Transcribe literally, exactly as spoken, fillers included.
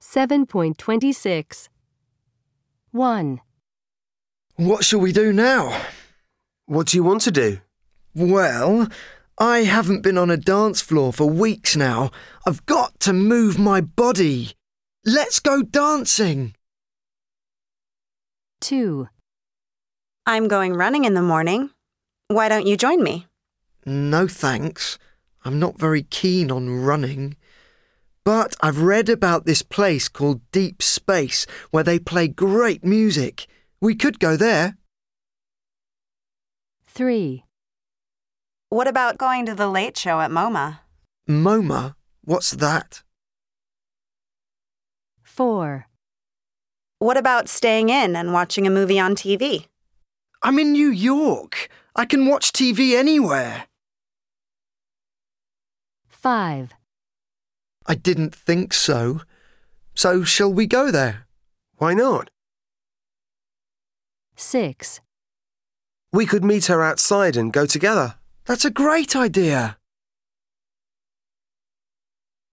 seven point two six. one. What shall we do now? What do you want to do? Well, I haven't been on a dance floor for weeks now. I've got to move my body. Let's go dancing. two. I'm going running in the morning. Why don't you join me? No thanks. I'm not very keen on running. But I've read about this place called Deep Space where they play great music. We could go there. three. What about going to the late show at MoMA? MoMA? What's that? four. What about staying in and watching a movie on T V? I'm in New York. I can watch T V anywhere. five. I didn't think so. So shall we go there? Why not? six. We could meet her outside and go together. That's a great idea.